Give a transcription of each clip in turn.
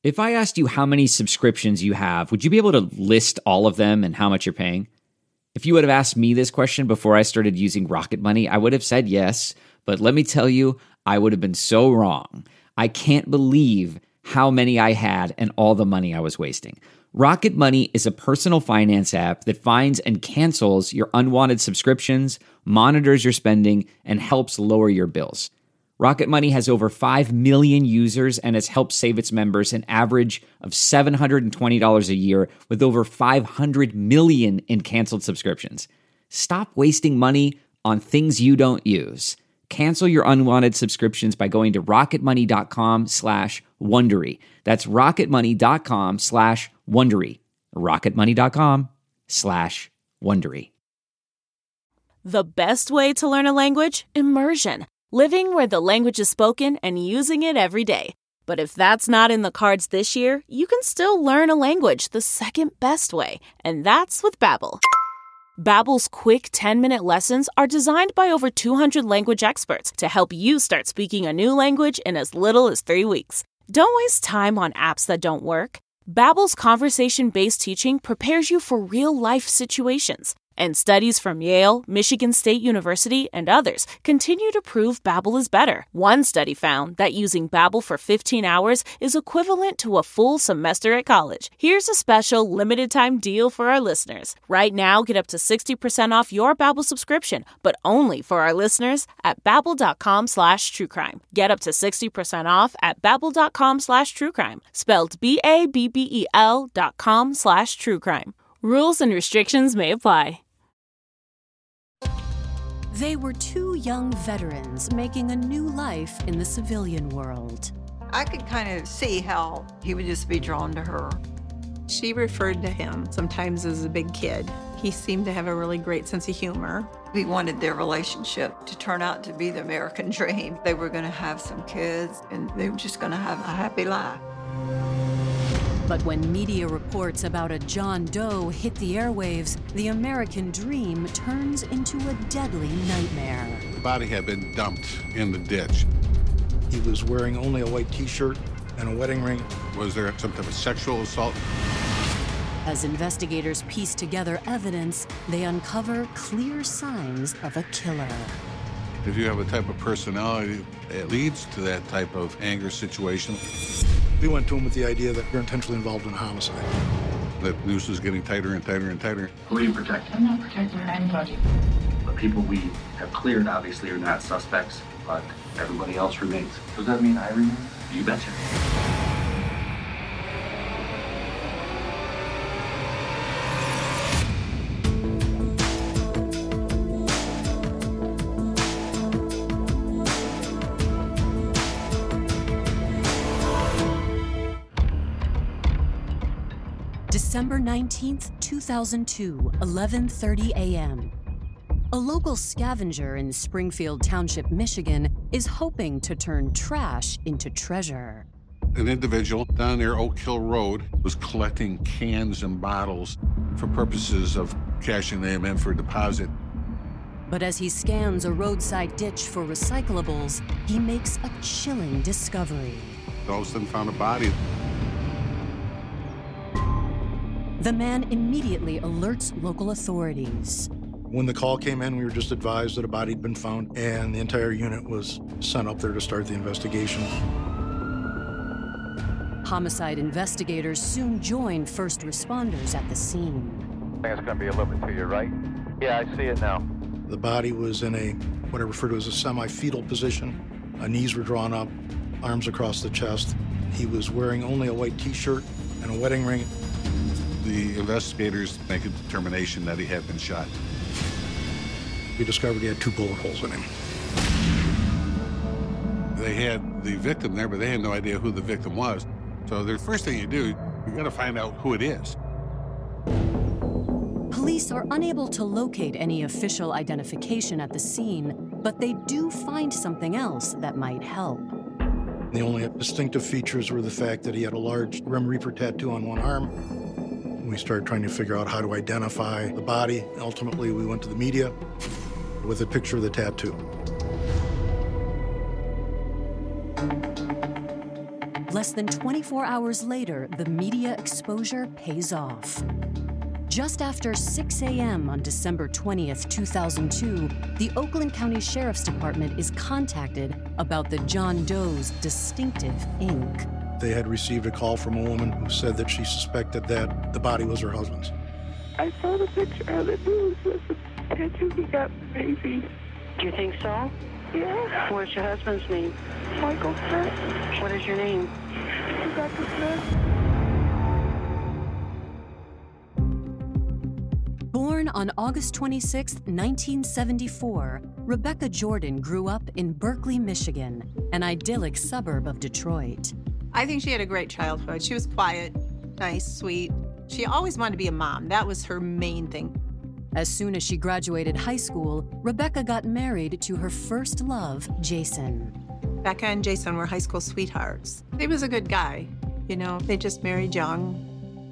If I asked you how many subscriptions you have, would you be able to list all of them and how much you're paying? If you would have asked me this question before I started using Rocket Money, I would have said yes, but let me tell you, I would have been so wrong. I can't believe how many I had and all the money I was wasting. Rocket Money is a personal finance app that finds and cancels your unwanted subscriptions, monitors your spending, and helps lower your bills. Rocket Money has over 5 million users and has helped save its members an average of $720 a year with over 500 million in canceled subscriptions. Stop wasting money on things you don't use. Cancel your unwanted subscriptions by going to rocketmoney.com/Wondery. That's rocketmoney.com/Wondery. rocketmoney.com/Wondery. The best way to learn a language? Immersion. Living where the language is spoken and using it every day. But if that's not in the cards this year, you can still learn a language the second best way, and that's with Babbel. Babbel's quick 10-minute lessons are designed by over 200 language experts to help you start speaking a new language in as little as 3 weeks. Don't waste time on apps that don't work. Babbel's conversation-based teaching prepares you for real-life situations. And studies from Yale, Michigan State University, and others continue to prove Babbel is better. One study found that using Babbel for 15 hours is equivalent to a full semester at college. Here's a special limited-time deal for our listeners. Right now, get up to 60% off your Babbel subscription, but only for our listeners at Babbel.com/truecrime. Get up to 60% off at Babbel.com/truecrime. Spelled BABBEL.com/truecrime. Rules and restrictions may apply. They were two young veterans making a new life in the civilian world. I could kind of see how he would just be drawn to her. She referred to him sometimes as a big kid. He seemed to have a really great sense of humor. We wanted their relationship to turn out to be the American dream. They were going to have some kids, and they were just going to have a happy life. But when media reports about a John Doe hit the airwaves, the American dream turns into a deadly nightmare. The body had been dumped in the ditch. He was wearing only a white t-shirt and a wedding ring. Was there some type of sexual assault? As investigators piece together evidence, they uncover clear signs of a killer. If you have a type of personality, it leads to that type of anger situation. We went to him with the idea that you're intentionally involved in a homicide. The noose is getting tighter and tighter and tighter. Who are you protecting? I'm not protecting anybody. The people we have cleared obviously are not suspects, but everybody else remains. Does that mean I remain? You betcha. December 19th, 2002, 11:30 a.m. A local scavenger in Springfield Township, Michigan, is hoping to turn trash into treasure. An individual down near Oak Hill Road was collecting cans and bottles for purposes of cashing them in for deposit. But as he scans a roadside ditch for recyclables, he makes a chilling discovery. All of a sudden found a body. The man immediately alerts local authorities. When the call came in, we were just advised that a body had been found, and the entire unit was sent up there to start the investigation. Homicide investigators soon join first responders at the scene. I think it's going to be a little bit to your right. Yeah, I see it now. The body was in a, what I refer to as a semi-fetal position. Knees were drawn up, arms across the chest. He was wearing only a white t-shirt and a wedding ring. The investigators make a determination that he had been shot. We discovered he had 2 bullet holes in him. They had the victim there, but they had no idea who the victim was. So the first thing you do, you got to find out who it is. Police are unable to locate any official identification at the scene, but they do find something else that might help. The only distinctive features were the fact that he had a large Grim Reaper tattoo on one arm. We started trying to figure out how to identify the body. Ultimately, we went to the media with a picture of the tattoo. Less than 24 hours later, the media exposure pays off. Just after 6 a.m. on December 20th, 2002, the Oakland County Sheriff's Department is contacted about the John Doe's distinctive ink. They had received a call from a woman who said that she suspected that the body was her husband's. I saw the picture of the news with the picture he got the baby. Do you think so? Yeah. What's your husband's name? Michael Smith. What is your name? Dr. Smith. Born on August 26, 1974, Rebecca Jordan grew up in Berkeley, Michigan, an idyllic suburb of Detroit. I think she had a great childhood. She was quiet, nice, sweet. She always wanted to be a mom. That was her main thing. As soon as she graduated high school, Rebecca got married to her first love, Jason. Becca and Jason were high school sweethearts. He was a good guy. You know, they just married young.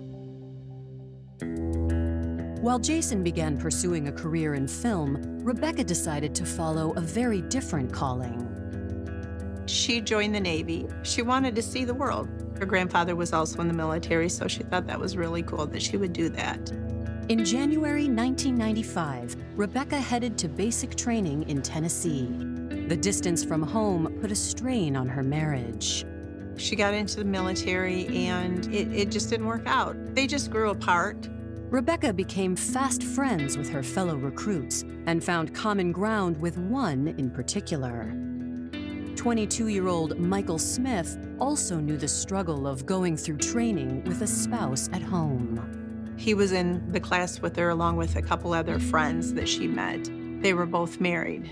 While Jason began pursuing a career in film, Rebecca decided to follow a very different calling. She joined the Navy. She wanted to see the world. Her grandfather was also in the military, so she thought that was really cool that she would do that. In January 1995, Rebecca headed to basic training in Tennessee. The distance from home put a strain on her marriage. She got into the military, and it just didn't work out. They just grew apart. Rebecca became fast friends with her fellow recruits and found common ground with one in particular. 22-year-old Michael Smith also knew the struggle of going through training with a spouse at home. He was in the class with her along with a couple other friends that she met. They were both married.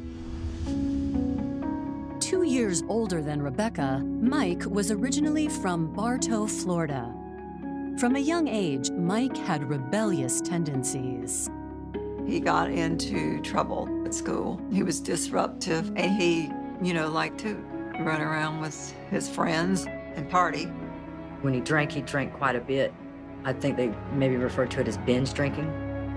2 years older than Rebecca, Mike was originally from Bartow, Florida. From a young age, Mike had rebellious tendencies. He got into trouble at school. He was disruptive, and he, liked to run around with his friends and party. When he drank quite a bit. I think they maybe referred to it as binge drinking.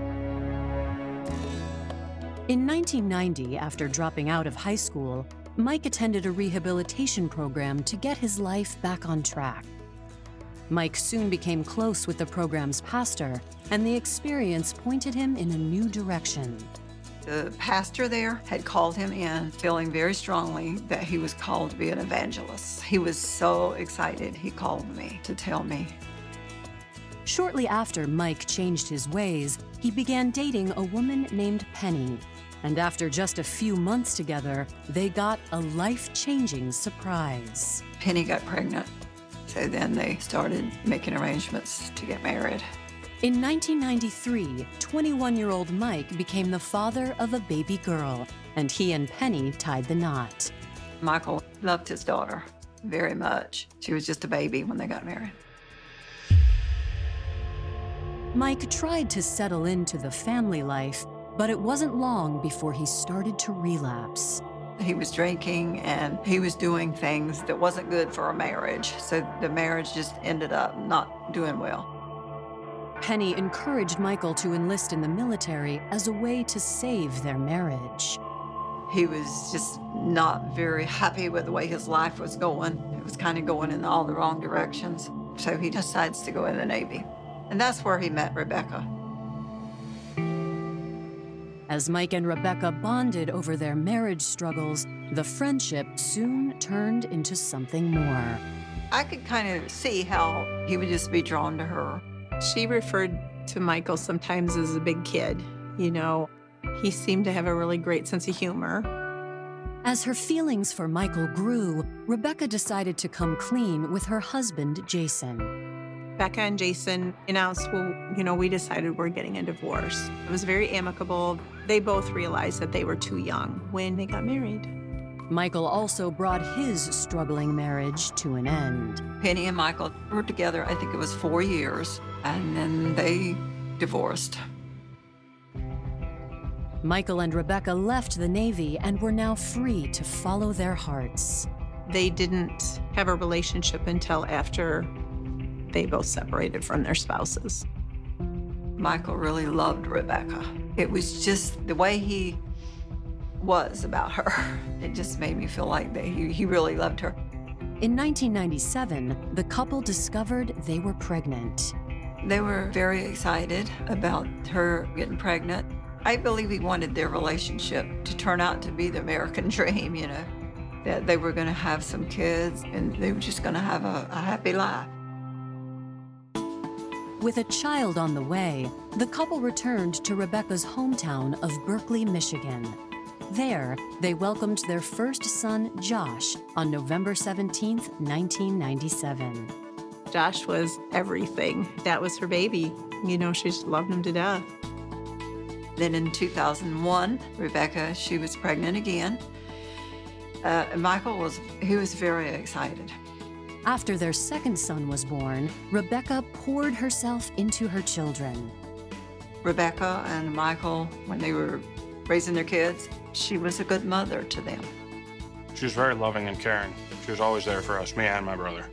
In 1990, after dropping out of high school, Mike attended a rehabilitation program to get his life back on track. Mike soon became close with the program's pastor, and the experience pointed him in a new direction. The pastor there had called him in, feeling very strongly that he was called to be an evangelist. He was so excited, he called me to tell me. Shortly after Mike changed his ways, he began dating a woman named Penny. And after just a few months together, they got a life-changing surprise. Penny got pregnant. So then they started making arrangements to get married. In 1993, 21-year-old Mike became the father of a baby girl, and he and Penny tied the knot. Michael loved his daughter very much. She was just a baby when they got married. Mike tried to settle into the family life, but it wasn't long before he started to relapse. He was drinking and he was doing things that wasn't good for a marriage. So the marriage just ended up not doing well. Penny encouraged Michael to enlist in the military as a way to save their marriage. He was just not very happy with the way his life was going. It was kind of going in all the wrong directions. So he decides to go in the Navy. And that's where he met Rebecca. As Mike and Rebecca bonded over their marriage struggles, the friendship soon turned into something more. I could kind of see how he would just be drawn to her. She referred to Michael sometimes as a big kid. He seemed to have a really great sense of humor. As her feelings for Michael grew, Rebecca decided to come clean with her husband, Jason. Becca and Jason announced, we decided we're getting a divorce. It was very amicable. They both realized that they were too young when they got married. Michael also brought his struggling marriage to an end. Penny and Michael were together, I think it was 4 years, and then they divorced. Michael and Rebecca left the Navy and were now free to follow their hearts. They didn't have a relationship until after they both separated from their spouses. Michael really loved Rebecca. It was just the way he was about her. It just made me feel like that he really loved her. In 1997, the couple discovered they were pregnant. They were very excited about her getting pregnant. I believe he wanted their relationship to turn out to be the American dream, you know, that they were going to have some kids and they were just going to have a happy life. With a child on the way, the couple returned to Rebecca's hometown of Berkeley, Michigan. There, they welcomed their first son, Josh, on November 17, 1997. Josh was everything. That was her baby. You know, she just loved him to death. Then in 2001, Rebecca, she was pregnant again. Michael was very excited. After their second son was born, Rebecca poured herself into her children. Rebecca and Michael, when they were raising their kids, she was a good mother to them. She was very loving and caring. She was always there for us, me and my brother.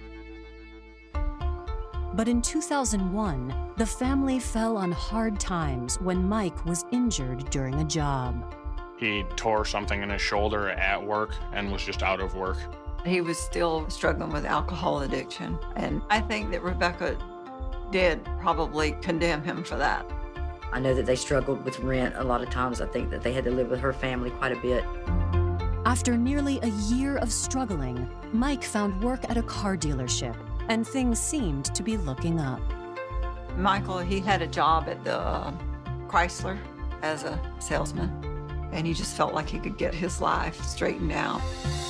But in 2001, the family fell on hard times when Mike was injured during a job. He tore something in his shoulder at work and was just out of work. He was still struggling with alcohol addiction, and I think that Rebecca did probably condemn him for that. I know that they struggled with rent a lot of times. I think that they had to live with her family quite a bit. After nearly a year of struggling, Mike found work at a car dealership, and things seemed to be looking up. Michael, he had a job at the Chrysler as a salesman, and he just felt like he could get his life straightened out.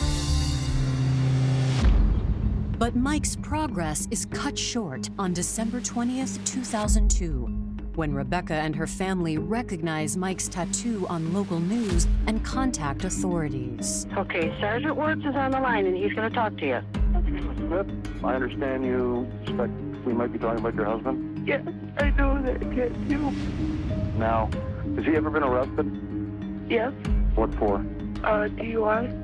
But Mike's progress is cut short on December 20th, 2002, when Rebecca and her family recognize Mike's tattoo on local news and contact authorities. Okay, Sergeant Wertz is on the line and he's going to talk to you. Smith, I understand you suspect we might be talking about your husband? Yes, I know that tattoo. Now, has he ever been arrested? Yes. What for? DUI.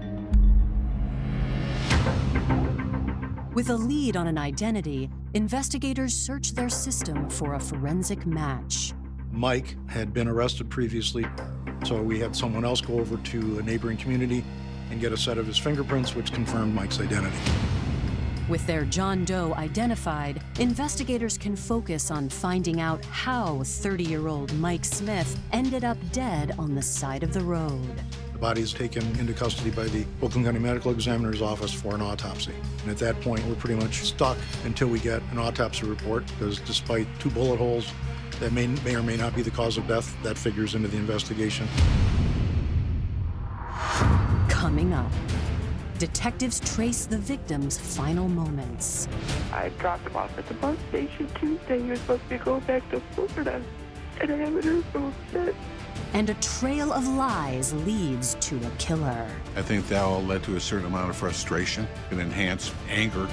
With a lead on an identity, investigators searched their system for a forensic match. Mike had been arrested previously, so we had someone else go over to a neighboring community and get a set of his fingerprints, which confirmed Mike's identity. With their John Doe identified, investigators can focus on finding out how 30-year-old Mike Smith ended up dead on the side of the road. The body is taken into custody by the Oakland County Medical Examiner's Office for an autopsy. And at that point, we're pretty much stuck until we get an autopsy report, because despite 2 bullet holes that may or may not be the cause of death, that figures into the investigation. Coming up, detectives trace the victim's final moments. I dropped him off at the bus station Tuesday. He was supposed to go back to Florida, and I haven't heard from him since. And a trail of lies leads to a killer. I think that all led to a certain amount of frustration and enhanced anger.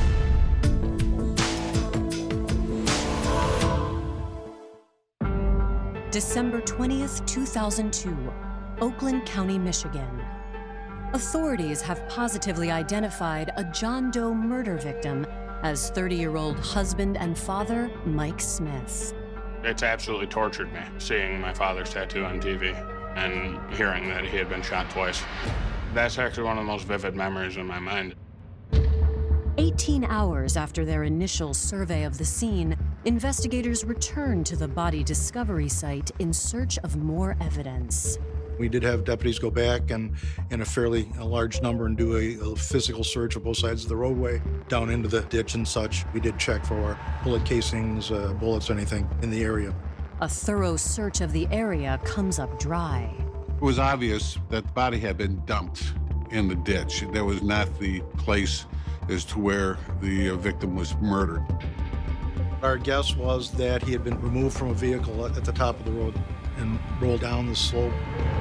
December 20th, 2002, Oakland County, Michigan. Authorities have positively identified a John Doe murder victim as 30-year-old husband and father Mike Smith. It's absolutely tortured me, seeing my father's tattoo on TV and hearing that he had been shot twice. That's actually one of the most vivid memories in my mind. 18 hours after their initial survey of the scene, investigators returned to the body discovery site in search of more evidence. We did have deputies go back and in a fairly large number and do a physical search of both sides of the roadway, down into the ditch and such. We did check for bullet casings, bullets, anything in the area. A thorough search of the area comes up dry. It was obvious that the body had been dumped in the ditch. That was not the place as to where the victim was murdered. Our guess was that he had been removed from a vehicle at the top of the road and rolled down the slope.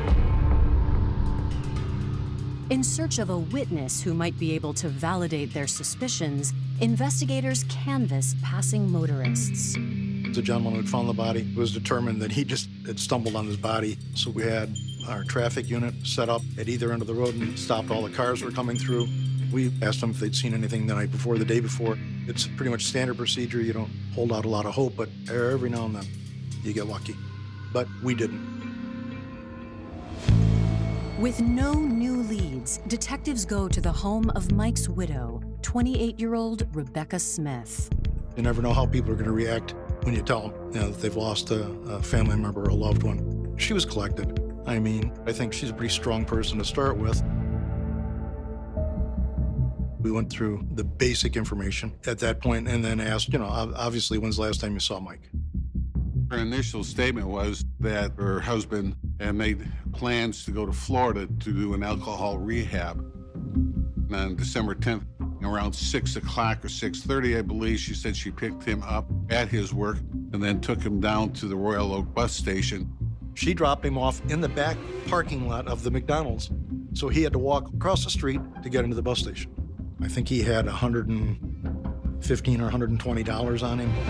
In search of a witness who might be able to validate their suspicions, investigators canvass passing motorists. The gentleman who had found the body, it was determined that he just had stumbled on his body. So we had our traffic unit set up at either end of the road and stopped all the cars that were coming through. We asked them if they'd seen anything the night before, the day before. It's pretty much standard procedure. You don't hold out a lot of hope, but every now and then you get lucky. But we didn't. With no new leads, detectives go to the home of Mike's widow, 28-year-old Rebecca Smith. You never know how people are going to react when you tell them, that they've lost a family member or a loved one. She was collected. I mean, I think she's a pretty strong person to start with. We went through the basic information at that point and then asked, obviously, when's the last time you saw Mike? Her initial statement was that her husband had made plans to go to Florida to do an alcohol rehab. And on December 10th, around 6 o'clock or 6:30, I believe, she said she picked him up at his work and then took him down to the Royal Oak bus station. She dropped him off in the back parking lot of the McDonald's, so he had to walk across the street to get into the bus station. I think he had $115 or $120 on him.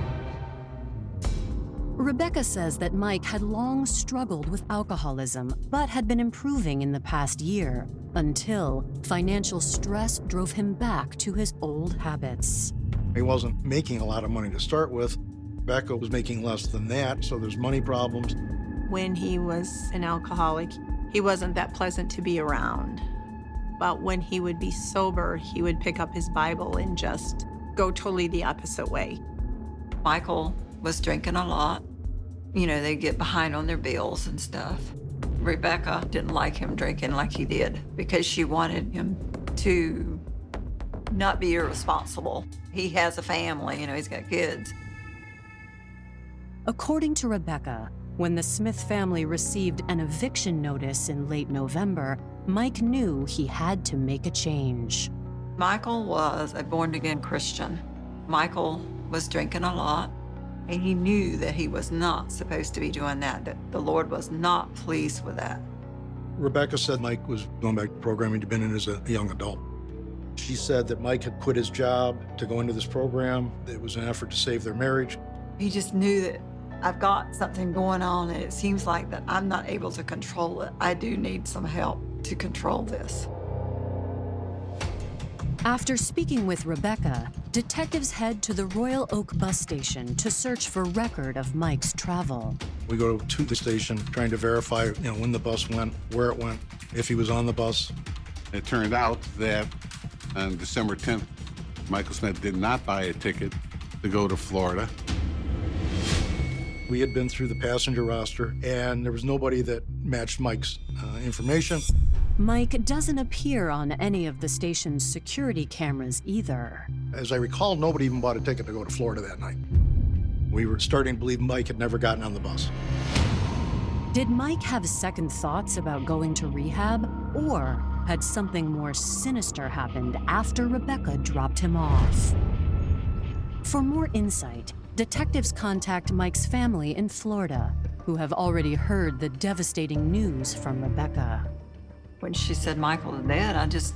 Rebecca says that Mike had long struggled with alcoholism, but had been improving in the past year, until financial stress drove him back to his old habits. He wasn't making a lot of money to start with. Rebecca was making less than that, so there's money problems. When he was an alcoholic, he wasn't that pleasant to be around. But when he would be sober, he would pick up his Bible and just go totally the opposite way. Michael was drinking a lot. They get behind on their bills and stuff. Rebecca didn't like him drinking like he did because she wanted him to not be irresponsible. He has a family, he's got kids. According to Rebecca, when the Smith family received an eviction notice in late November, Mike knew he had to make a change. Michael was a born-again Christian. Michael was drinking a lot, and he knew that he was not supposed to be doing that the Lord was not pleased with that. Rebecca said Mike was going back to programming he'd been in as a young adult. She said that Mike had quit his job to go into this program. It was an effort to save their marriage. He just knew that I've got something going on, and it seems like that I'm not able to control it. I do need some help to control this. After speaking with Rebecca, detectives head to the Royal Oak bus station to search for record of Mike's travel. We go to the station trying to verify, when the bus went, where it went, if he was on the bus. It turned out that on December 10th, Michael Smith did not buy a ticket to go to Florida. We had been through the passenger roster, and there was nobody that matched Mike's information. Mike doesn't appear on any of the station's security cameras either. As I recall, nobody even bought a ticket to go to Florida that night. We were starting to believe Mike had never gotten on the bus. Did Mike have second thoughts about going to rehab, or had something more sinister happened after Rebecca dropped him off? For more insight, detectives contact Mike's family in Florida, who have already heard the devastating news from Rebecca. When she said Michael is dead, I just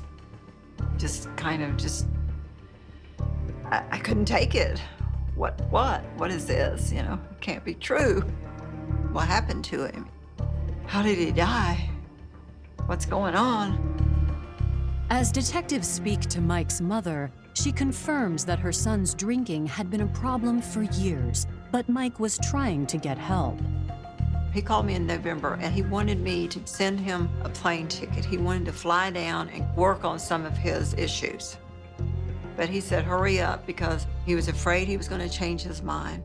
I couldn't take it. What is this? It can't be true. What happened to him? How did he die? What's going on? As detectives speak to Mike's mother, she confirms that her son's drinking had been a problem for years, but Mike was trying to get help. He called me in November, and he wanted me to send him a plane ticket. He wanted to fly down and work on some of his issues. But he said, hurry up, because he was afraid he was going to change his mind.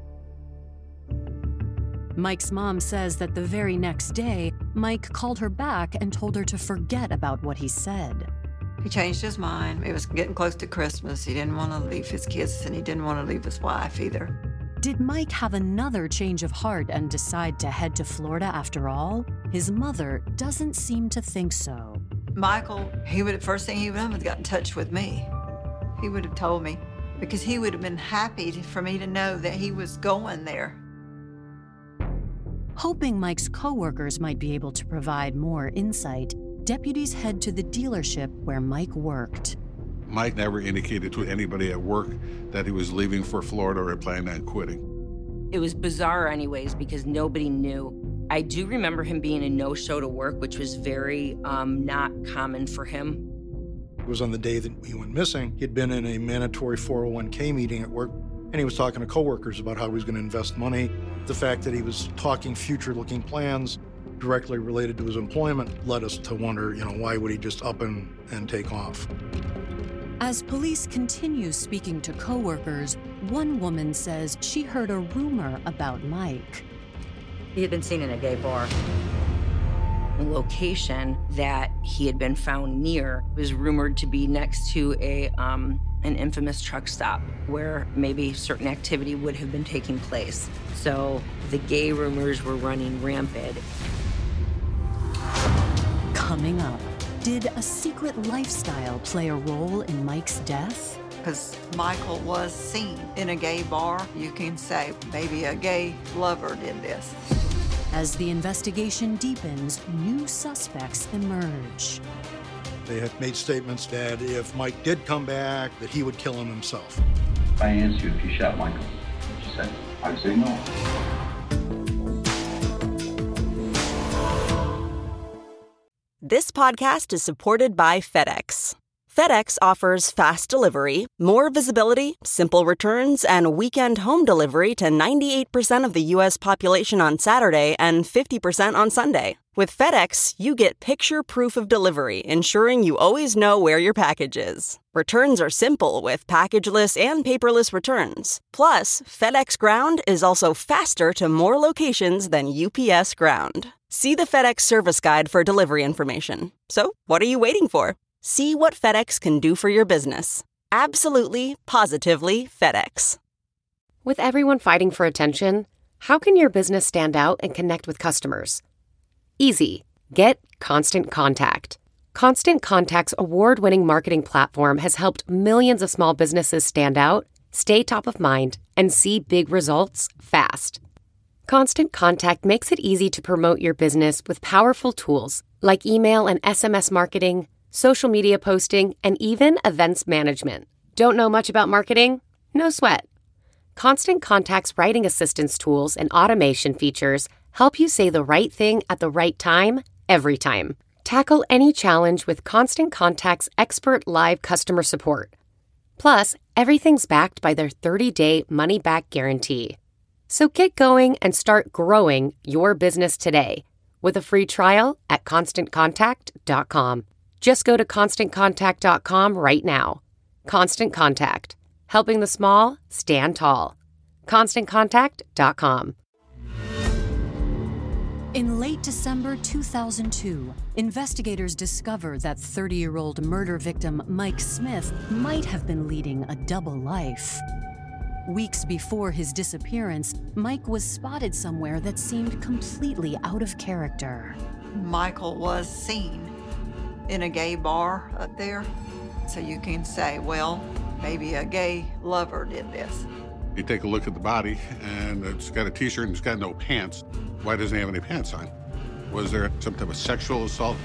Mike's mom says that the very next day, Mike called her back and told her to forget about what he said. He changed his mind. It was getting close to Christmas. He didn't want to leave his kids, and he didn't want to leave his wife either. Did Mike have another change of heart and decide to head to Florida after all? His mother doesn't seem to think so. Michael, first thing he would have done was got in touch with me. He would have told me, because he would have been happy for me to know that he was going there. Hoping Mike's coworkers might be able to provide more insight, deputies head to the dealership where Mike worked. Mike never indicated to anybody at work that he was leaving for Florida or planning on quitting. It was bizarre anyways because nobody knew. I do remember him being a no-show to work, which was very not common for him. It was on the day that he went missing. He'd been in a mandatory 401k meeting at work, and he was talking to coworkers about how he was going to invest money, the fact that he was talking future-looking plans. directly related to his employment led us to wonder, why would he just up and take off? As police continue speaking to coworkers, one woman says she heard a rumor about Mike. He had been seen in a gay bar. The location that he had been found near was rumored to be next to an infamous truck stop where maybe certain activity would have been taking place. So the gay rumors were running rampant. Coming up, did a secret lifestyle play a role in Mike's death? Because Michael was seen in a gay bar, you can say maybe a gay lover did this. As the investigation deepens, new suspects emerge. They had made statements that if Mike did come back, that he would kill him himself. I asked you if you shot Michael. She said, I'd say no. This podcast is supported by FedEx. FedEx offers fast delivery, more visibility, simple returns, and weekend home delivery to 98% of the U.S. population on Saturday and 50% on Sunday. With FedEx, you get picture proof of delivery, ensuring you always know where your package is. Returns are simple with packageless and paperless returns. Plus, FedEx Ground is also faster to more locations than UPS Ground. See the FedEx service guide for delivery information. So, what are you waiting for? See what FedEx can do for your business. Absolutely, positively FedEx. With everyone fighting for attention, how can your business stand out and connect with customers? Easy. Get Constant Contact. Constant Contact's award-winning marketing platform has helped millions of small businesses stand out, stay top of mind, and see big results fast. Constant Contact makes it easy to promote your business with powerful tools like email and SMS marketing, social media posting, and even events management. Don't know much about marketing? No sweat. Constant Contact's writing assistance tools and automation features help you say the right thing at the right time, every time. Tackle any challenge with Constant Contact's expert live customer support. Plus, everything's backed by their 30-day money-back guarantee. So get going and start growing your business today with a free trial at ConstantContact.com. Just go to ConstantContact.com right now. Constant Contact. Helping the small stand tall. ConstantContact.com. In late December 2002, investigators discovered that 30-year-old murder victim Mike Smith might have been leading a double life. Weeks before his disappearance, Mike was spotted somewhere that seemed completely out of character. Michael was seen in a gay bar up there. So you can say, well, maybe a gay lover did this. You take a look at the body, and it's got a t-shirt and it's got no pants. Why doesn't he have any pants on? Was there some type of sexual assault?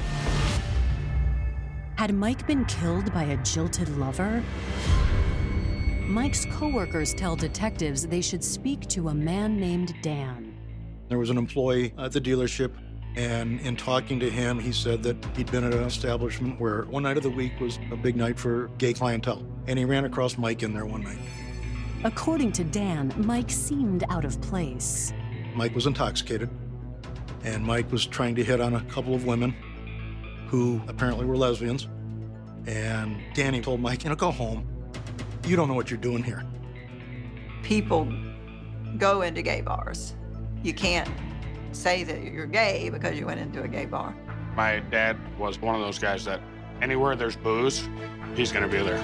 Had Mike been killed by a jilted lover? Mike's coworkers tell detectives they should speak to a man named Dan. There was an employee at the dealership, and in talking to him, he said that he'd been at an establishment where one night of the week was a big night for gay clientele, and he ran across Mike in there one night. According to Dan, Mike seemed out of place. Mike was intoxicated, and Mike was trying to hit on a couple of women who apparently were lesbians, and Danny told Mike, go home. You don't know what you're doing here. People go into gay bars. You can't say that you're gay because you went into a gay bar. My dad was one of those guys that anywhere there's booze, he's gonna be there.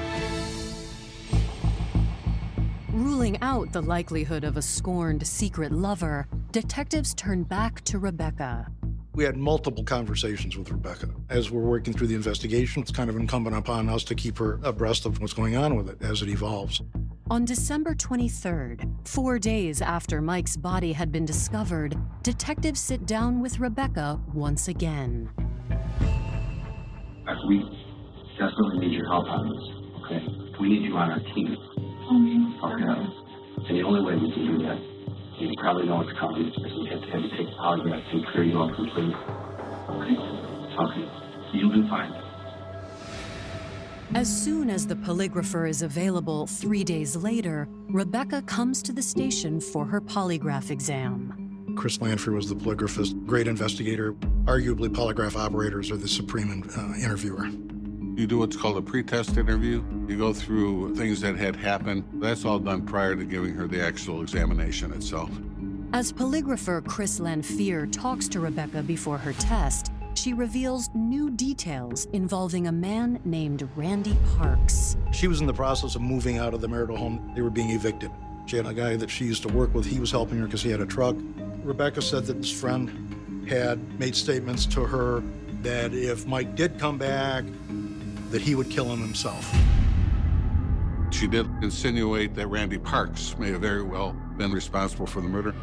Ruling out the likelihood of a scorned secret lover, detectives turn back to Rebecca. We had multiple conversations with Rebecca. As we're working through the investigation, it's kind of incumbent upon us to keep her abreast of what's going on with it as it evolves. On December 23rd, 4 days after Mike's body had been discovered, detectives sit down with Rebecca once again. We desperately need your help on this, okay? We need you on our team. Okay. And the only way we can do that, you probably know it's coming, is we have to have you take polygraphs and clear you up completely. Okay. You'll do fine. As soon as the polygrapher is available 3 days later, Rebecca comes to the station for her polygraph exam. Chris Lanfear was the polygraphist, great investigator. Arguably, polygraph operators are the supreme interviewer. You do what's called a pre-test interview. You go through things that had happened. That's all done prior to giving her the actual examination itself. As polygrapher Chris Lanfear talks to Rebecca before her test, she reveals new details involving a man named Randy Parks. She was in the process of moving out of the marital home. They were being evicted. She had a guy that she used to work with. He was helping her because he had a truck. Rebecca said that this friend had made statements to her that if Mike did come back, that he would kill him himself. She did insinuate that Randy Parks may have very well been responsible for the murder.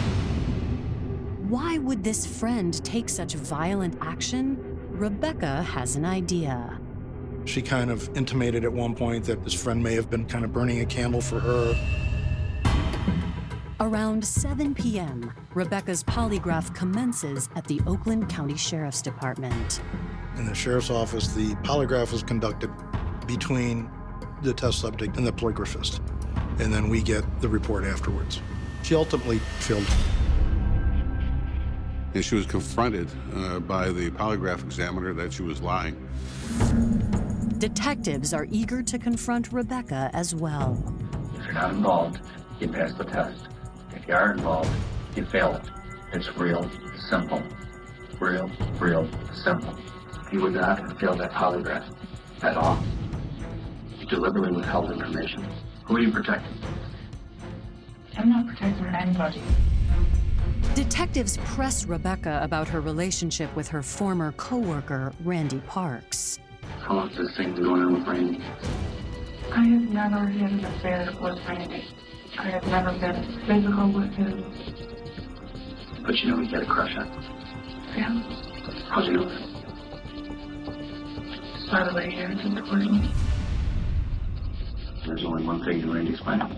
Why would this friend take such violent action? Rebecca has an idea. She kind of intimated at one point that this friend may have been kind of burning a candle for her. Around 7 p.m., Rebecca's polygraph commences at the Oakland County Sheriff's Department. In the sheriff's office, the polygraph was conducted between the test subject and the polygraphist, and then we get the report afterwards. She ultimately failed. And she was confronted by the polygraph examiner that she was lying. Detectives are eager to confront Rebecca as well. If you're not involved, you pass the test. If you are involved, you fail it. It's real simple. Real simple. You would not have failed that polygraph at all. You deliberately withheld information. Who are you protecting? I'm not protecting anybody. Detectives press Rebecca about her relationship with her former co-worker, Randy Parks. How long has this thing been going on with Randy? I have never had an affair with Randy. I have never been physical with him. But you know he had a crush on him. Yeah. How'd you know that? Just by the way he acted towards me. There's only one thing to Randy's plan.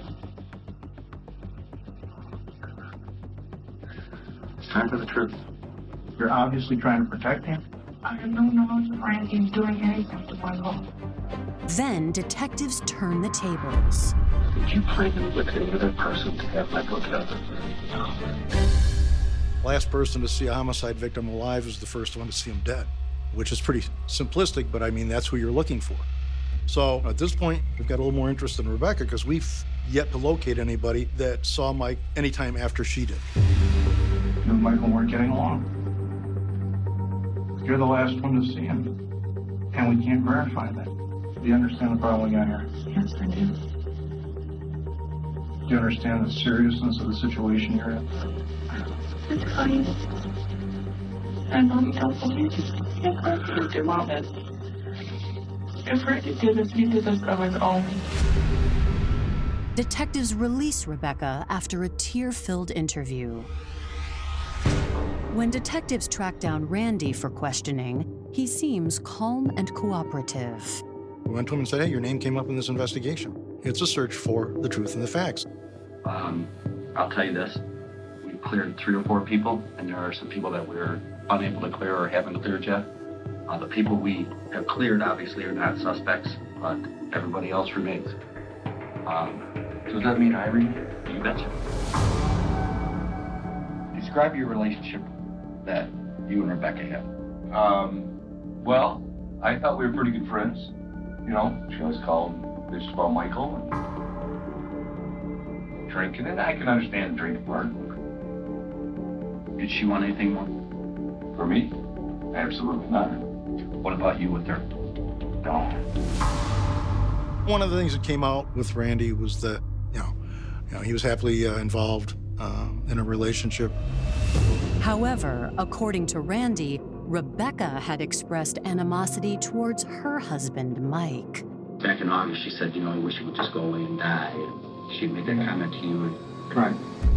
It's time for the truth. You're obviously trying to protect him. I have no knowledge of Randy doing anything to my home. Then detectives turn the tables. Did you plan with another person to have my book out? No. Last person to see a homicide victim alive is the first one to see him dead, which is pretty simplistic, but I mean, that's who you're looking for. So at this point, we've got a little more interest in Rebecca because we've yet to locate anybody that saw Mike anytime after she did. You and Michael weren't getting along. You're the last one to see him, and we can't verify that. Do you understand the problem we got here? Yes, I do. Do you understand the seriousness of the situation you're in? It's fine. I know you don't believe me. If Randy did all this, if Randy did this, he did this of his own. Detectives release Rebecca after a tear-filled interview. When detectives track down Randy for questioning, he seems calm and cooperative. We went to him and said, hey, your name came up in this investigation. It's a search for the truth and the facts. I'll tell you this. We've cleared 3 or 4 people, and there are some people that we're unable to clear or haven't cleared yet. The people we have cleared, obviously, are not suspects, but everybody else remains. Does that mean Irene? You betcha. Describe your relationship that you and Rebecca have. Well, I thought we were pretty good friends. You know, she always called this about Michael and drinking, and I can understand the drinking part. Did she want anything more? For me? Absolutely not. What about you with her? No. One of the things that came out with Randy was that, you know he was happily involved in a relationship. However, according to Randy, Rebecca had expressed animosity towards her husband, Mike. Back in August, she said, I wish you would just go away and die. She made that comment to you. Right.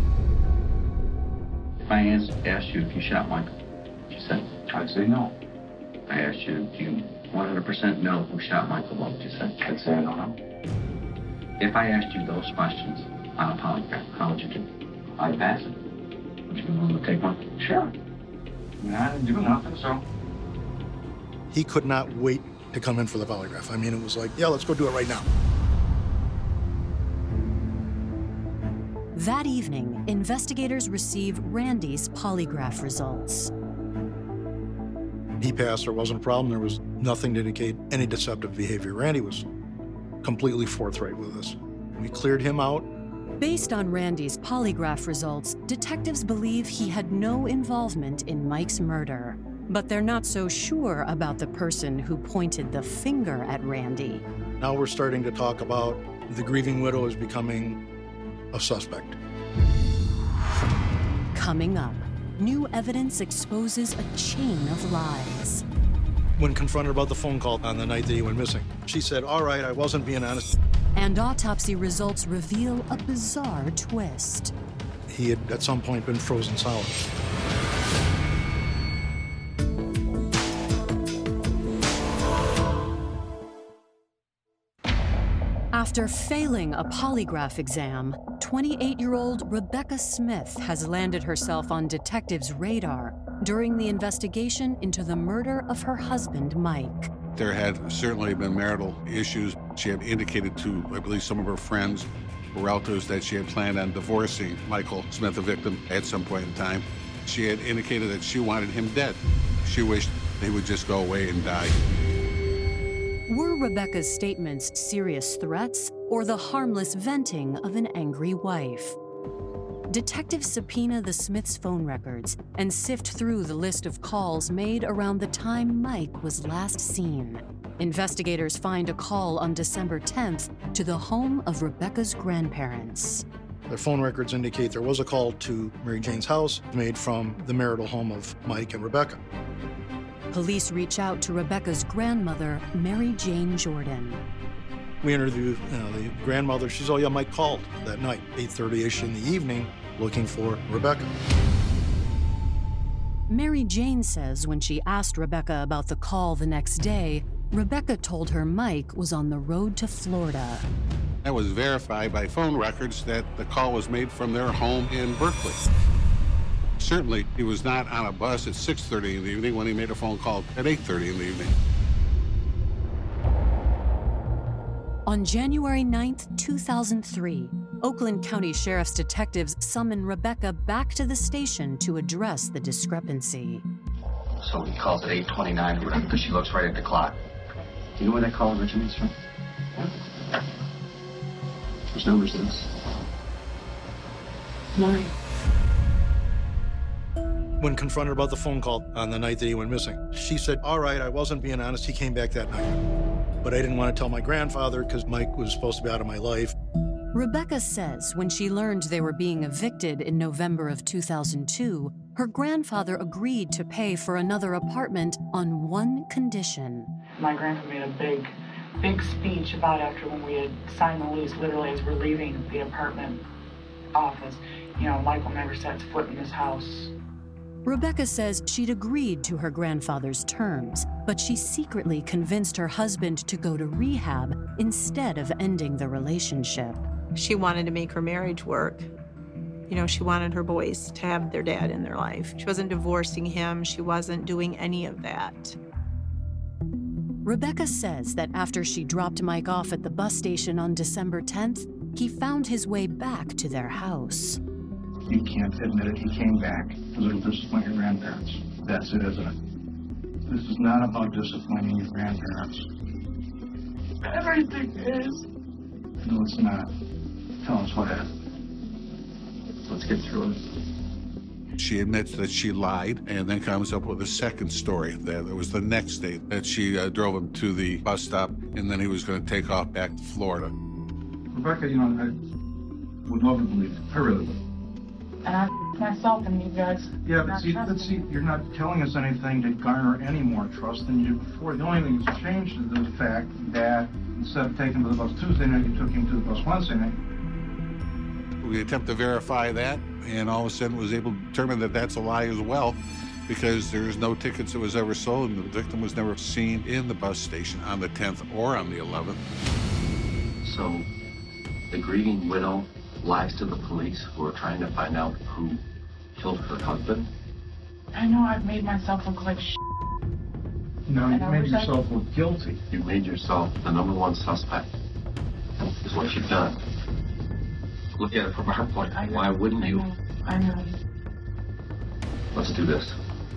If I asked you if you shot Michael, she said, I'd say no. I asked you, do you 100% know who shot Michael? What would you say? I'd say I don't know. If I asked you those questions on a polygraph, how would you do? I'd pass it. Would you be willing to take one? Sure. I didn't do nothing, so. He could not wait to come in for the polygraph. I mean, it was like, yeah, let's go do it right now. That evening, investigators receive Randy's polygraph results. He passed, there wasn't a problem, there was nothing to indicate any deceptive behavior. Randy was completely forthright with us. We cleared him out. Based on Randy's polygraph results, detectives believe he had no involvement in Mike's murder. But they're not so sure about the person who pointed the finger at Randy. Now we're starting to talk about the grieving widow is becoming a suspect. Coming up, new evidence exposes a chain of lies. When confronted about the phone call on the night that he went missing, she said, "All right, I wasn't being honest." And autopsy results reveal a bizarre twist. He had at some point been frozen solid. After failing a polygraph exam, 28-year-old Rebecca Smith has landed herself on detectives' radar during the investigation into the murder of her husband, Mike. There had certainly been marital issues. She had indicated to, I believe, some of her friends or relatives that she had planned on divorcing Michael Smith, the victim, at some point in time. She had indicated that she wanted him dead. She wished he would just go away and die. Were Rebecca's statements serious threats or the harmless venting of an angry wife? Detectives subpoena the Smiths' phone records and sift through the list of calls made around the time Mike was last seen. Investigators find a call on December 10th to the home of Rebecca's grandparents. Their phone records indicate there was a call to Mary Jane's house made from the marital home of Mike and Rebecca. Police reach out to Rebecca's grandmother, Mary Jane Jordan. We interviewed the grandmother. She said, "Oh yeah, Mike called that night, 8:30-ish in the evening, looking for Rebecca." Mary Jane says when she asked Rebecca about the call the next day, Rebecca told her Mike was on the road to Florida. That was verified by phone records that the call was made from their home in Berkeley. Certainly, he was not on a bus at 6:30 in the evening when he made a phone call at 8:30 in the evening. On January 9th, 2003, Oakland County Sheriff's detectives summon Rebecca back to the station to address the discrepancy. So he calls at 8:29 or whatever because she looks right at the clock. Do you know where that call originates from? Yeah. Whose number is this? 9. When confronted about the phone call on the night that he went missing, she said, "All right, I wasn't being honest. He came back that night. But I didn't want to tell my grandfather because Mike was supposed to be out of my life." Rebecca says when she learned they were being evicted in November of 2002, her grandfather agreed to pay for another apartment on one condition. My grandpa made a big speech about after when we had signed the lease, literally as we're leaving the apartment office. You know, Michael never sets foot in this house. Rebecca says she'd agreed to her grandfather's terms, but she secretly convinced her husband to go to rehab instead of ending the relationship. She wanted to make her marriage work. You know, she wanted her boys to have their dad in their life. She wasn't divorcing him. She wasn't doing any of that. Rebecca says that after she dropped Mike off at the bus station on December 10th, he found his way back to their house. You can't admit it. He came back because it'll disappoint your grandparents. That's it, isn't it? This is not about disappointing your grandparents. Everything is. No, it's not. Tell us what happened. Let's get through it. She admits that she lied and then comes up with a second story that it was the next day that she drove him to the bus stop and then he was going to take off back to Florida. Rebecca, you know, I would love to believe it. I really would. And I myself and you guys. Yeah, but see, you're not telling us anything to garner any more trust than you did before. The only thing that's changed is the fact that instead of taking him to the bus Tuesday night, you took him to the bus Wednesday night. We attempt to verify that, and all of a sudden was able to determine that that's a lie as well, because there's no tickets that was ever sold, and the victim was never seen in the bus station on the 10th or on the 11th. So, the grieving widow lies to the police who are trying to find out who killed her husband? I know I've made myself look like shit. No, you made yourself look guilty. You made yourself the #1 suspect, is what you've done. look at it from our point. Why wouldn't you? I know. Let's do this.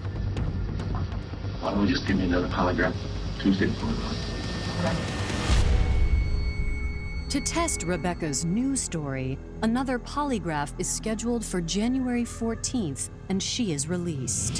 Why don't we just give me another polygraph Tuesday before we go? To test Rebecca's new story, another polygraph is scheduled for January 14th, and she is released.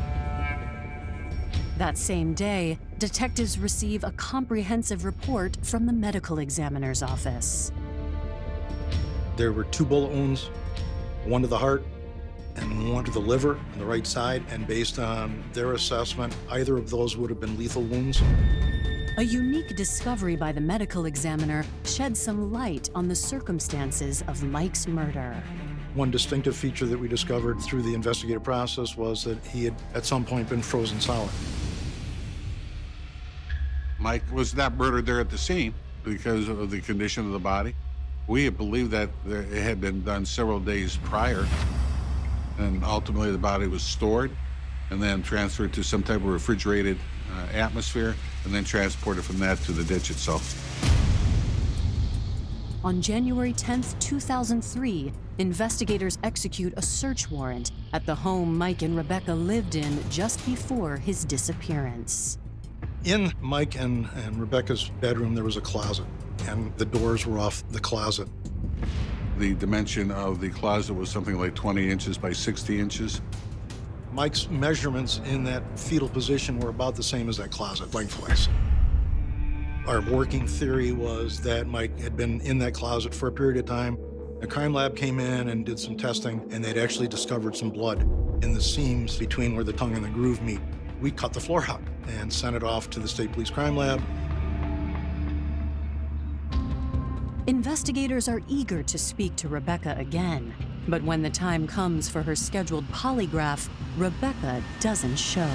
That same day, detectives receive a comprehensive report from the medical examiner's office. There were 2 bullet wounds, one to the heart and one to the liver on the right side, and based on their assessment, either of those would have been lethal wounds. A unique discovery by the medical examiner shed some light on the circumstances of Mike's murder. One distinctive feature that we discovered through the investigative process was that he had at some point been frozen solid. Mike was not murdered there at the scene because of the condition of the body. We believed that it had been done several days prior, and ultimately the body was stored and then transferred to some type of refrigerated atmosphere, and then transported from that to the ditch itself. On January 10th, 2003, investigators execute a search warrant at the home Mike and Rebecca lived in just before his disappearance. In Mike and Rebecca's bedroom, there was a closet, and the doors were off the closet. The dimension of the closet was something like 20 inches by 60 inches. Mike's measurements in that fetal position were about the same as that closet, lengthwise. Our working theory was that Mike had been in that closet for a period of time. The crime lab came in and did some testing, and they'd actually discovered some blood in the seams between where the tongue and the groove meet. We cut the floor out and sent it off to the State Police Crime Lab. Investigators are eager to speak to Rebecca again, but when the time comes for her scheduled polygraph, Rebecca doesn't show.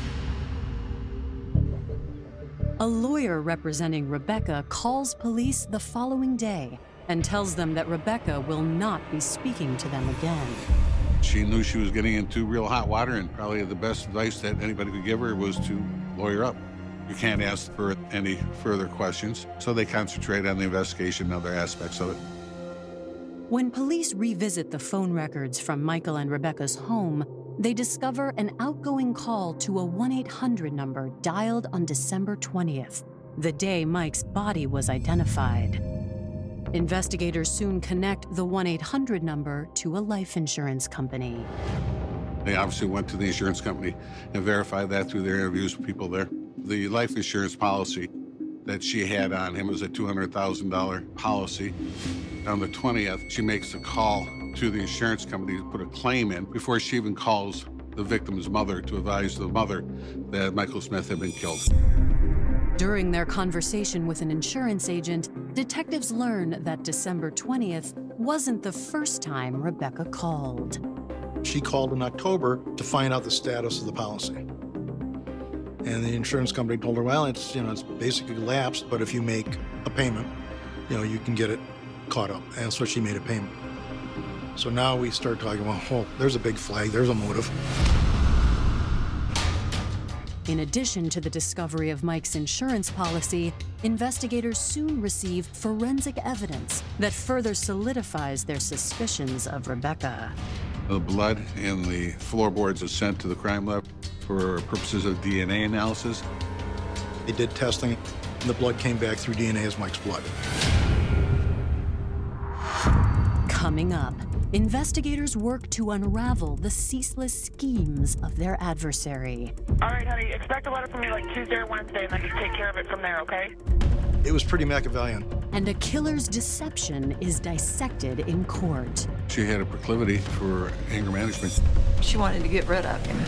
A lawyer representing Rebecca calls police the following day and tells them that Rebecca will not be speaking to them again. She knew she was getting into real hot water, and probably the best advice that anybody could give her was to lawyer up. You can't ask for any further questions, so they concentrate on the investigation and other aspects of it. When police revisit the phone records from Michael and Rebecca's home, they discover an outgoing call to a 1-800 number dialed on December 20th, the day Mike's body was identified. Investigators soon connect the 1-800 number to a life insurance company. They obviously went to the insurance company and verified that through their interviews with people there. The life insurance policy that she had on him was a $200,000 policy. On the 20th, she makes a call to the insurance company to put a claim in before she even calls the victim's mother to advise the mother that Michael Smith had been killed. During their conversation with an insurance agent, detectives learn that December 20th wasn't the first time Rebecca called. She called in October to find out the status of the policy. And the insurance company told her, well, it's basically lapsed, but if you make a payment, you can get it caught up. And so she made a payment. So now we start talking, well, there's a big flag, there's a motive. In addition to the discovery of Mike's insurance policy, investigators soon receive forensic evidence that further solidifies their suspicions of Rebecca. The blood in the floorboards is sent to the crime lab for purposes of DNA analysis. They did testing, and the blood came back through DNA as Mike's blood. Coming up, investigators work to unravel the ceaseless schemes of their adversary. All right, honey, expect a letter from me like Tuesday or Wednesday, and then just take care of it from there, okay? It was pretty Machiavellian. And a killer's deception is dissected in court. She had a proclivity for anger management. She wanted to get rid of him.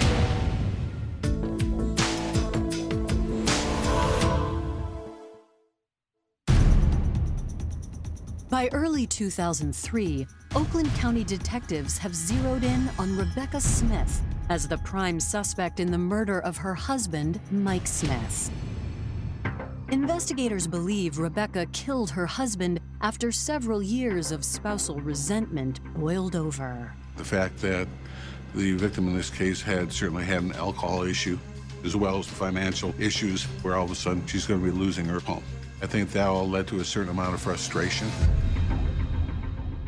By early 2003, Oakland County detectives have zeroed in on Rebecca Smith as the prime suspect in the murder of her husband, Mike Smith. Investigators believe Rebecca killed her husband after several years of spousal resentment boiled over. The fact that the victim in this case had certainly had an alcohol issue, as well as financial issues, where all of a sudden she's going to be losing her home. I think that all led to a certain amount of frustration.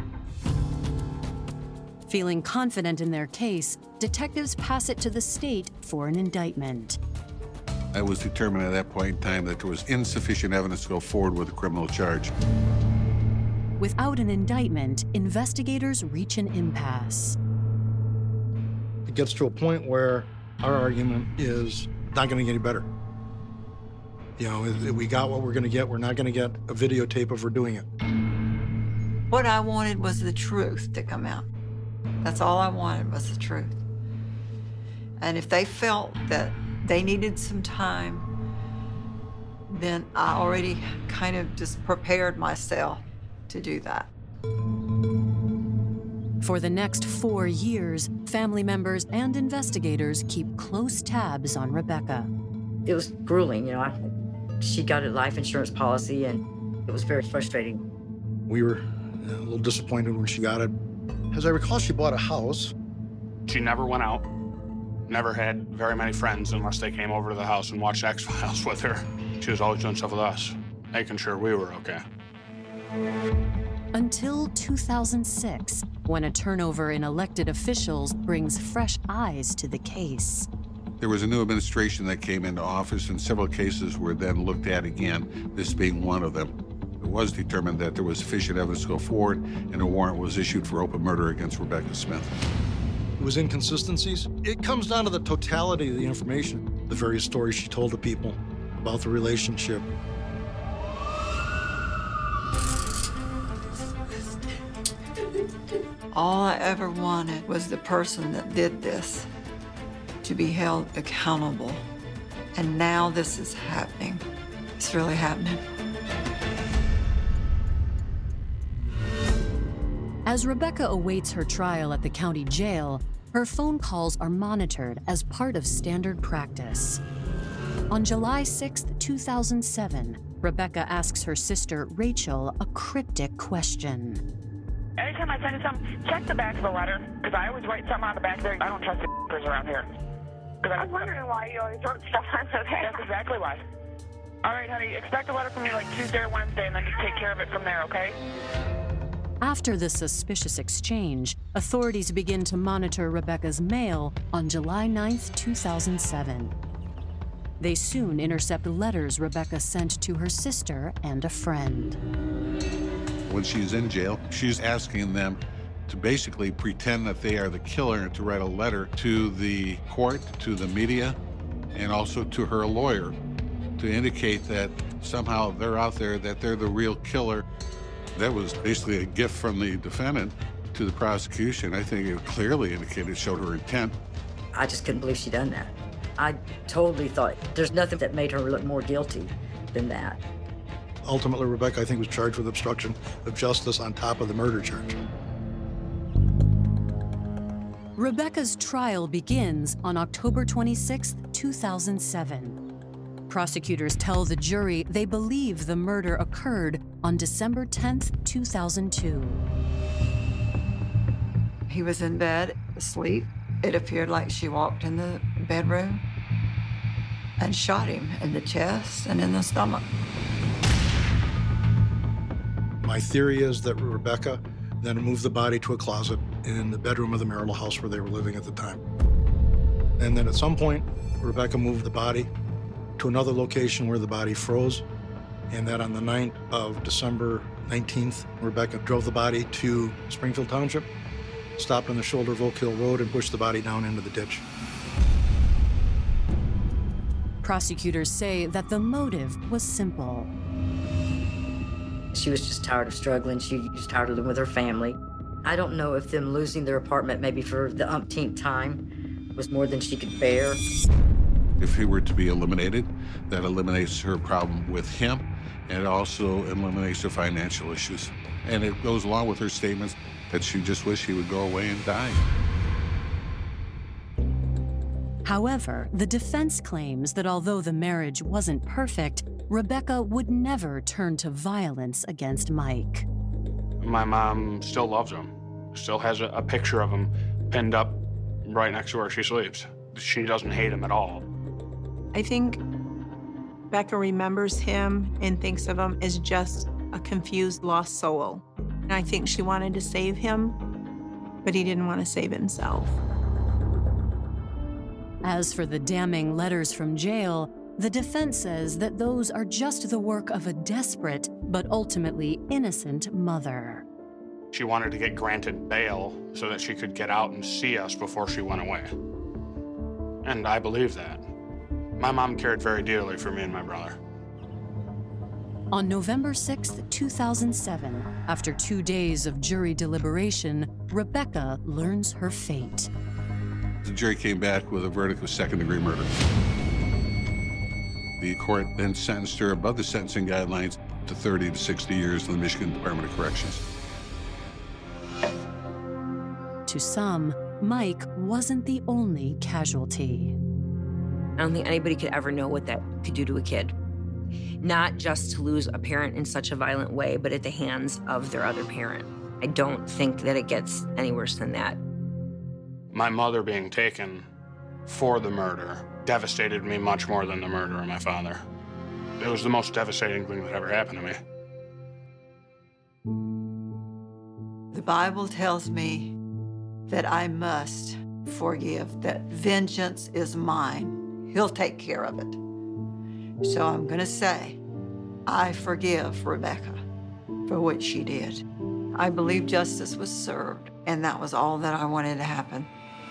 Feeling confident in their case, detectives pass it to the state for an indictment. I was determined at that point in time that there was insufficient evidence to go forward with a criminal charge. Without an indictment, investigators reach an impasse. It gets to a point where our argument is not going to get any better. You know, if we got what we're going to get, we're not going to get a videotape of her doing it. What I wanted was the truth to come out. That's all I wanted was the truth. And if they felt that they needed some time, then I already kind of just prepared myself to do that. For the next 4 years, family members and investigators keep close tabs on Rebecca. It was grueling, you know. She got a life insurance policy, and it was very frustrating. We were a little disappointed when she got it. As I recall, she bought a house. She never went out, never had very many friends unless they came over to the house and watched X-Files with her. She was always doing stuff with us, making sure we were okay. Until 2006, when a turnover in elected officials brings fresh eyes to the case. There was a new administration that came into office, and several cases were then looked at again, this being one of them. It was determined that there was sufficient evidence to go forward, and a warrant was issued for open murder against Rebecca Smith. It was inconsistencies. It comes down to the totality of the information, the various stories she told to people about the relationship. All I ever wanted was the person that did this to be held accountable. And now this is happening. It's really happening. As Rebecca awaits her trial at the county jail, her phone calls are monitored as part of standard practice. On July 6, 2007, Rebecca asks her sister, Rachel, a cryptic question. Anytime I send you something, check the back of the letter, because I always write something on the back there. I don't trust the around here. I was wondering why you always wrote stuff on the back. That's exactly why. All right, honey, expect a letter from me like Tuesday or Wednesday, and then just take care of it from there, okay? After the suspicious exchange, authorities begin to monitor Rebecca's mail on July 9, 2007. They soon intercept letters Rebecca sent to her sister and a friend. When she's in jail, she's asking them to basically pretend that they are the killer and to write a letter to the court, to the media, and also to her lawyer to indicate that somehow they're out there, that they're the real killer. That was basically a gift from the defendant to the prosecution. I think it clearly indicated, showed her intent. I just couldn't believe she'd done that. I totally thought there's nothing that made her look more guilty than that. Ultimately, Rebecca, I think, was charged with obstruction of justice on top of the murder charge. Rebecca's trial begins on October 26, 2007. Prosecutors tell the jury they believe the murder occurred on December 10, 2002. He was in bed, asleep. It appeared like she walked in the bedroom and shot him in the chest and in the stomach. My theory is that Rebecca then moved the body to a closet in the bedroom of the marital house where they were living at the time. And then at some point, Rebecca moved the body to another location where the body froze. And that on the night of December 19th, Rebecca drove the body to Springfield Township, stopped on the shoulder of Oak Hill Road, and pushed the body down into the ditch. Prosecutors say that the motive was simple. She was just tired of struggling. She was tired of living with her family. I don't know if them losing their apartment, maybe for the umpteenth time, was more than she could bear. If he were to be eliminated, that eliminates her problem with him, and it also eliminates her financial issues. And it goes along with her statements that she just wished he would go away and die. However, the defense claims that although the marriage wasn't perfect, Rebecca would never turn to violence against Mike. My mom still loves him, still has a picture of him pinned up right next to where she sleeps. She doesn't hate him at all. I think Becca remembers him and thinks of him as just a confused, lost soul. And I think she wanted to save him, but he didn't want to save himself. As for the damning letters from jail, the defense says that those are just the work of a desperate but ultimately innocent mother. She wanted to get granted bail so that she could get out and see us before she went away. And I believe that. My mom cared very dearly for me and my brother. On November 6, 2007, after 2 days of jury deliberation, Rebecca learns her fate. The jury came back with a verdict of second-degree murder. The court then sentenced her above the sentencing guidelines to 30 to 60 years in the Michigan Department of Corrections. To some, Mike wasn't the only casualty. I don't think anybody could ever know what that could do to a kid. Not just to lose a parent in such a violent way, but at the hands of their other parent. I don't think that it gets any worse than that. My mother being taken for the murder devastated me much more than the murder of my father. It was the most devastating thing that ever happened to me. The Bible tells me that I must forgive, that vengeance is mine. He'll take care of it. So I'm going to say, I forgive Rebecca for what she did. I believe justice was served, and that was all that I wanted to happen.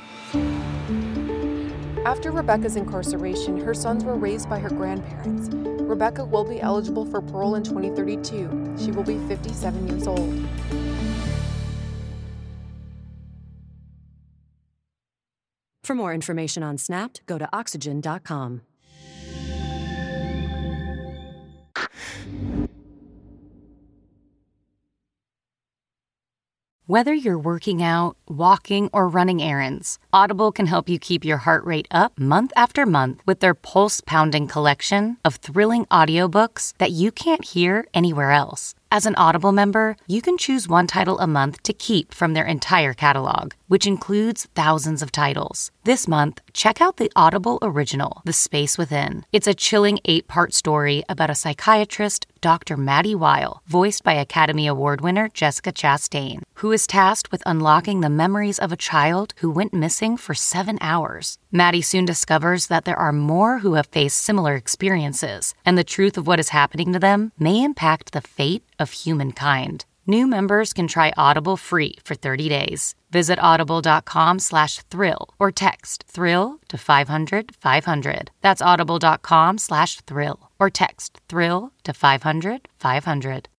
After Rebecca's incarceration, her sons were raised by her grandparents. Rebecca will be eligible for parole in 2032. She will be 57 years old. For more information on Snapped, go to Oxygen.com. Whether you're working out, walking, or running errands, Audible can help you keep your heart rate up month after month with their pulse-pounding collection of thrilling audiobooks that you can't hear anywhere else. As an Audible member, you can choose one title a month to keep from their entire catalog, which includes thousands of titles. This month, check out the Audible original, The Space Within. It's a chilling 8-part story about a psychiatrist, Dr. Maddie Weil, voiced by Academy Award winner Jessica Chastain, who is tasked with unlocking the memories of a child who went missing for 7 hours. Maddie soon discovers that there are more who have faced similar experiences, and the truth of what is happening to them may impact the fate of humankind. New members can try Audible free for 30 days. Visit audible.com/thrill or text thrill to 500-500. That's audible.com/thrill or text thrill to 500-500.